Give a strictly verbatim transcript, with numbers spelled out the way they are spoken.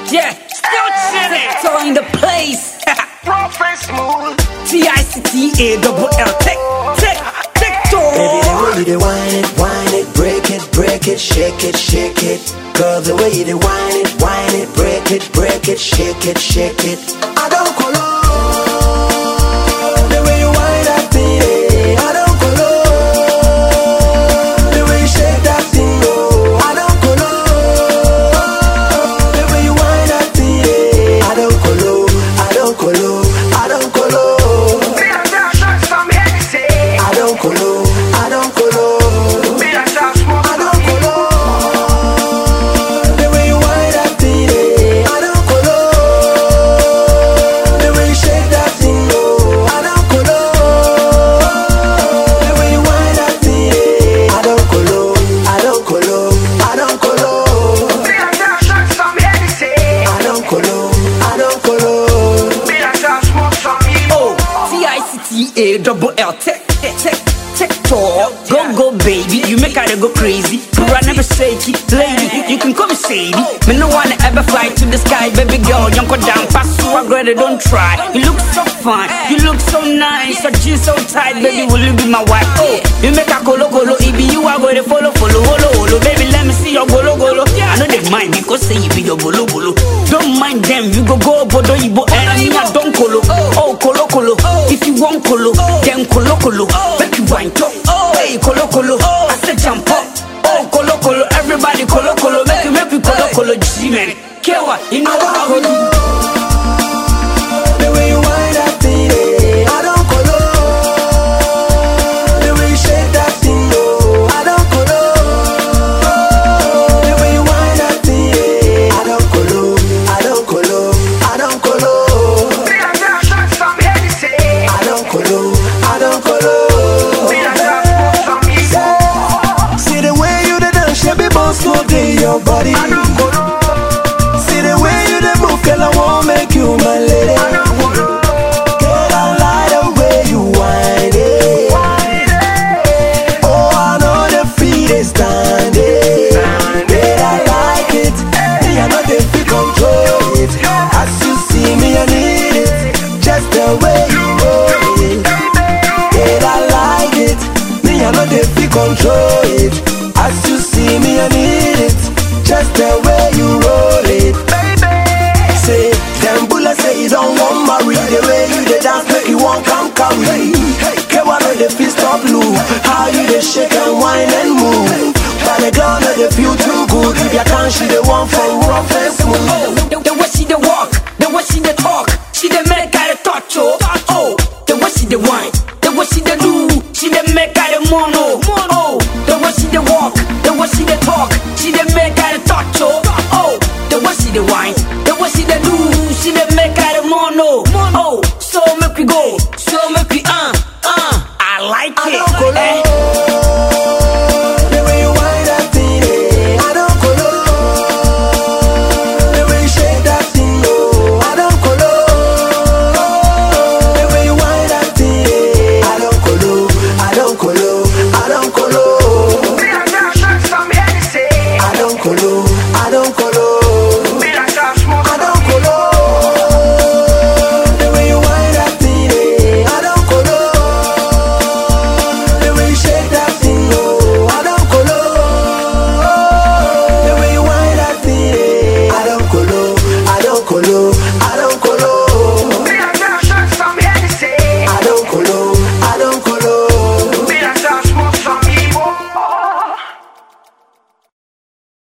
Yeah, still chilling. So in the place. Professional. T I C T A double L. Tick, tick, tick, tock. Baby, the way you dey whine it, whine it, break it, break it, shake it, shake it. Girl, the way you dey whine it, whine it, break it, break it, shake it, shake it. I don't colo. The way you whine that thing, eh, I don't colo. The way you shake that thing, oh, I don't colo. The way you whine that thing, eh, I don't colo, I don't colo, I don't colo. I don't colo, I don't colo. I don't colo. The way you whine that thing, eh, I don't colo. The way you shake that thing, oh, I don't colo. The way you whine that thing, eh, I don't colo, I don't colo, I don't colo. I don't colo, I don't colo. Oh, T I C T A double L. Tick, tick, tick, tock. Go, go, baby. You make her go crazy. But I never shake it, lady. You can call me Sadie. Me no wanna ever fly to the sky, baby girl. Young go down, pass through a girl, don't try. You look so fine, you look so nice. Your jeans so tight, baby. Will you be my wife? Oh, you make a colo colo. It be you, I go to follow, follow, follow, follow. Baby, let me see your golo golo. I know they mind because say you be your bolo bolo. Don't mind them, you go go bodo ibo and me I don't colo. Oh, colo colo. If you want colo, then colo colo. Make you wine top. Hey, colo colo. I said jump up. Oh, colo colo. Everybody colo colo. Make you make you colo colo. G-man. Kewa, you know how we do.